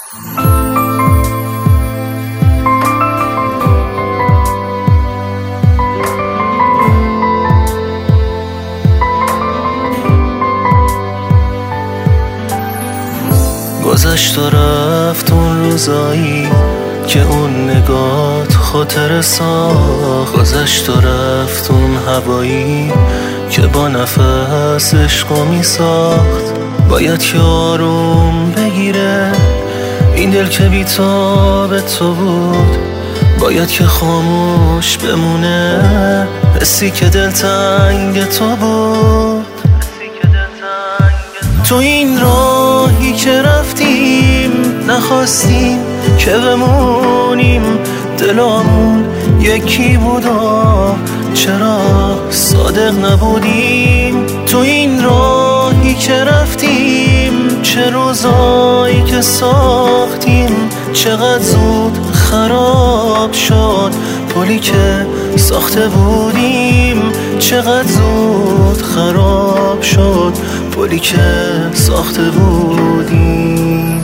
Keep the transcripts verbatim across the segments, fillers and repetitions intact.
گذشت و رفت اون روزایی که اون نگات خاطر ساخت. گذشت و رفت اون هوایی که با نفس عشقو می ساخت. باید که آروم بگیره این دل که بی‌تاب تو بود. باید که خاموش بمونه حسی که دلتنگ تو بود. تو این راهی که رفتیم نخواستیم که بمونیم. دلامون یکی بودا چرا صادق نبودیم. تو این راهی که رفتیم چه روزایی که ساختیم. چقدر زود خراب شد پلی که ساخته بودیم. چقدر زود خراب شد پلی که ساخته بودیم.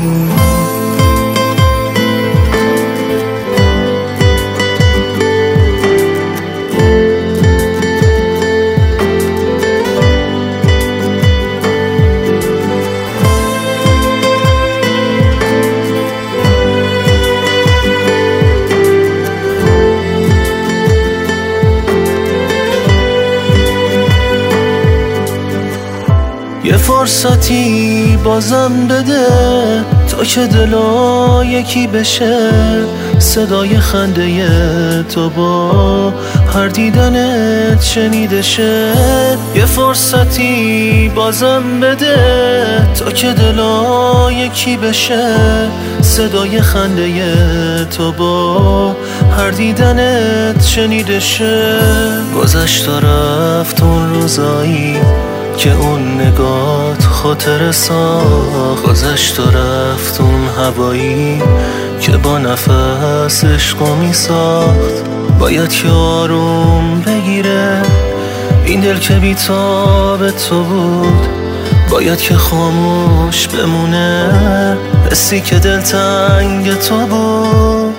یه فرصتی بازم بده تا که دلا یکی بشه. صدای خنده تو با هر دیدنت شنیده شه. یه فرصتی بازم بده تا که دلا یکی بشه. صدای خنده تو با هر دیدنت شنیده شه. گذشت و رفت اون روزایی که اون نگات خاطر ساخت. گذشت و رفت اون هوایی که با نفس عشقو می ساخت. باید که آروم بگیره این دل که بی‌تاب تو بود. باید که خاموش بمونه حسی که دلتنگ تو بود.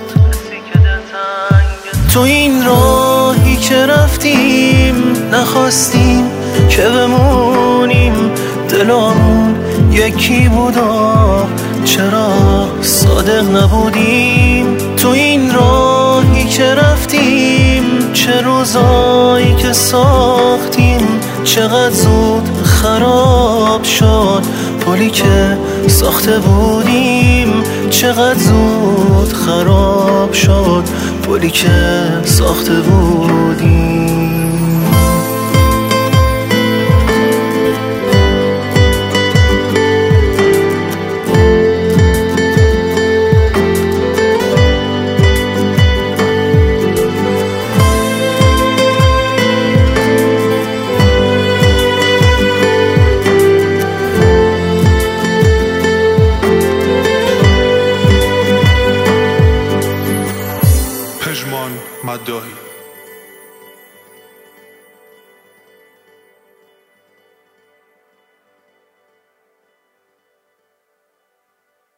تو این راهی که رفتیم نخواستیم که بمونیم. دلامون یکی بودا چرا صادق نبودیم. تو این راهی که رفتیم چه روزایی که ساختیم. چقدر زود خراب شد پلی که ساخته بودیم. چقدر زود خراب شد پلی که ساخته بودیم. پژمان مداحی